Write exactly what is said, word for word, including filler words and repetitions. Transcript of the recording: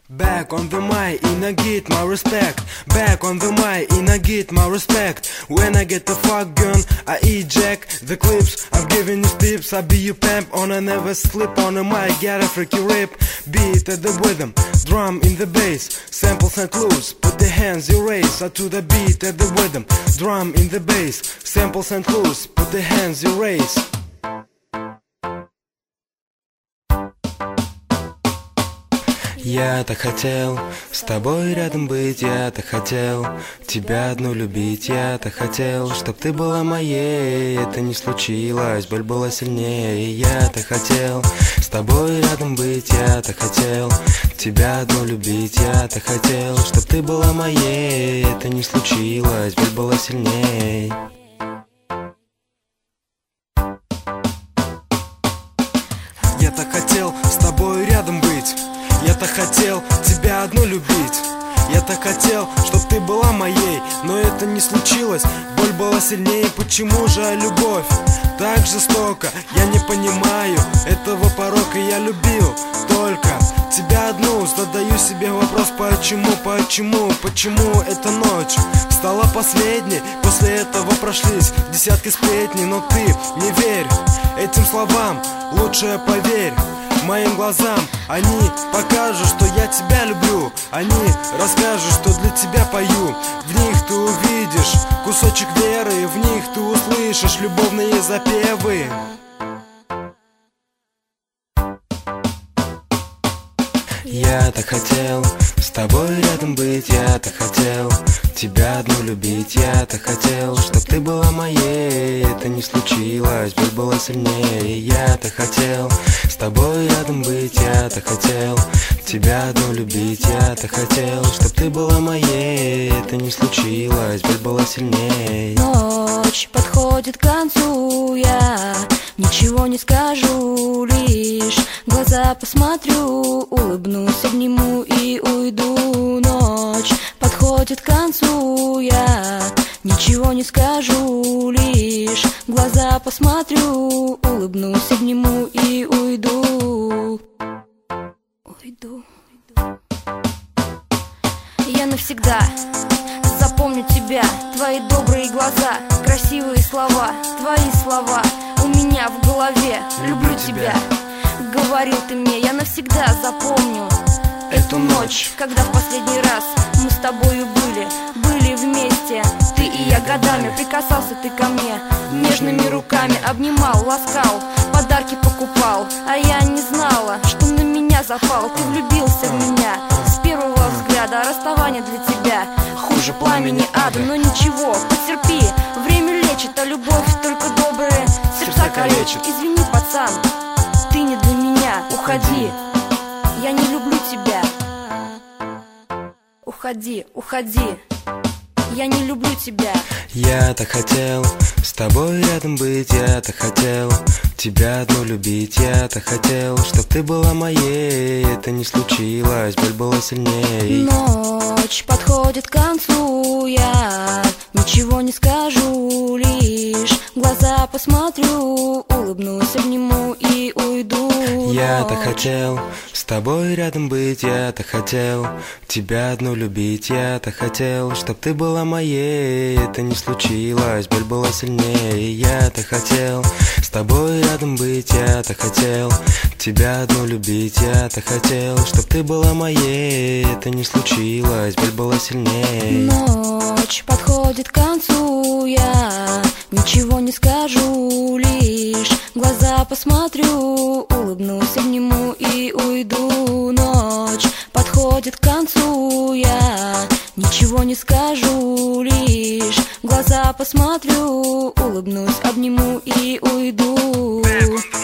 Back on the mic, and I get my respect. Back on the mic, and I get my respect. When I get the fuck gun, I eject the clips. I'm giving you tips, I be your pimp. On I never slip on the mic, get a freaky rip. Beat at the rhythm, drum in the bass. Samples and clues, put the hands you raise. I to the beat at the rhythm, drum in the bass. Samples and clues, put the hands you raise. Я-то хотел с тобой рядом быть, я-то хотел тебя одну любить, я-то хотел, чтоб ты была моей. Это не случилось, боль была сильнее. Я-то хотел с тобой рядом быть, я-то хотел тебя одну любить, я-то хотел, чтоб ты была моей. Это не случилось, боль была сильнее. Я-то хотел с тобой рядом быть, я-то хотел тебя одну любить, я-то хотел, чтоб ты была моей. Но это не случилось, боль была сильнее. Почему же любовь так жестоко? Я не понимаю этого порока. Я любил только тебя одну. Задаю себе вопрос, почему, почему, почему эта ночь стала последней? После этого прошлись десятки сплетней. Но ты не верь этим словам, лучше поверь моим глазам. Они покажут, что я тебя люблю. Они расскажут, что для тебя пою. В них ты увидишь кусочек веры, в них ты услышишь любовные запевы. Я-то хотел с тобой рядом быть, я-то хотел тебя одну любить, я-то хотел, чтоб ты была моей. Это не случилось, боль была сильнее. Я-то хотел с тобой рядом быть, я-то хотел тебя одну любить, я-то хотел, чтоб ты была моей. Это не случилось, боль была сильнее. Ночь подходит к концу, я ничего не скажу, лишь глаза посмотрю, улыбнусь, обниму и уйду. Ночь подходит к концу, я ничего не скажу, лишь глаза посмотрю, улыбнусь, обниму и уйду. Уйду. Я навсегда запомню тебя, твои добрые глаза, красивые слова, твои слова у меня в голове. Люблю тебя, говорил ты мне, я навсегда запомню эту ночь, когда в последний раз мы с тобою были, были вместе. Ты и я годами, прикасался ты ко мне нежными руками, обнимал, ласкал, подарки покупал. А я не знала, что на меня запал. Ты влюбился в меня с первого взгляда, а расставание для тебя хуже пламени ада. Но ничего, потерпи, время лечит, а любовь только добрые сердца калечит. Извини, пацан, ты не для меня, уходи, я не люблю тебя. Уходи, уходи, я не люблю тебя. Я-то хотел с тобой рядом быть, я-то хотел тебя одну любить, я-то хотел, чтоб ты была моей. Это не случилось, боль была сильнее. Ночь подходит к концу, я ничего не скажу, лишь глаза посмотрю, улыбнусь, обниму и уйду. Я-то хотел с тобой рядом быть, я-то хотел тебя одну любить, я-то хотел, чтоб ты была моей. Это не случилось, боль была сильнее. Я-то хотел с тобой рядом быть, я-то хотел тебя одну любить, я-то хотел, чтоб ты была моей. Это не случилось, боль была сильнее. Ночь подходит к концу, я ничего не скажу, лишь глаза посмотрю, улыбнусь, обниму и уйду. Ночь подходит к концу, я ничего не скажу, лишь глаза посмотрю, улыбнусь, обниму и уйду.